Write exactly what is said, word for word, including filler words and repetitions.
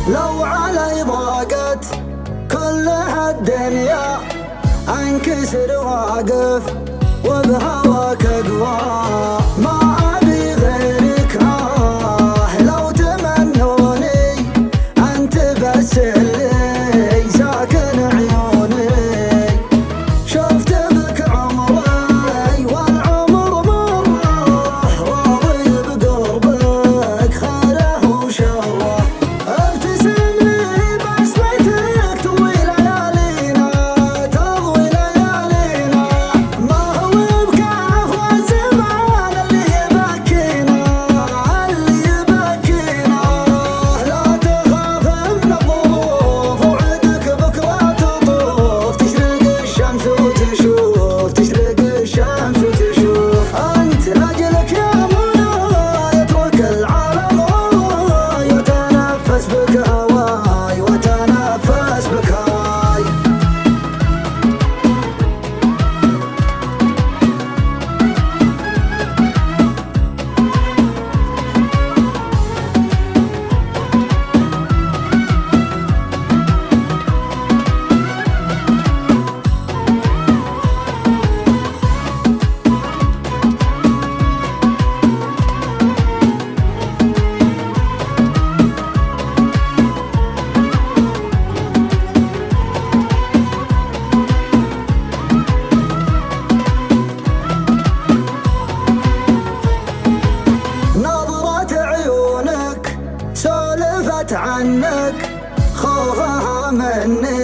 لو علي ضاقت كل هالدنيا انكسر واقف وبهواك اقوى. ما ابي غيرك آه لو تمنوني انت بس اللي ساكن عيوني. شفت بك عمري والعمر مره راضي بقربك خيره وشره. ابتسم لي بسمتك تطوي ليالينا تضوي ليالينا. ما هو بكاف والزمان اللي يبكينا اللي يبكينا. لا تخاف من الظروف وعدك بكره تطوف. تشرق الشمس وتشوف تشرق الشمس وتشوف. انت لاجلك يا منى يترك العالم هواي وتنفس بك هواي وتنفس بك هواي. نظرة عيونك سولفت عنك خوفها مني.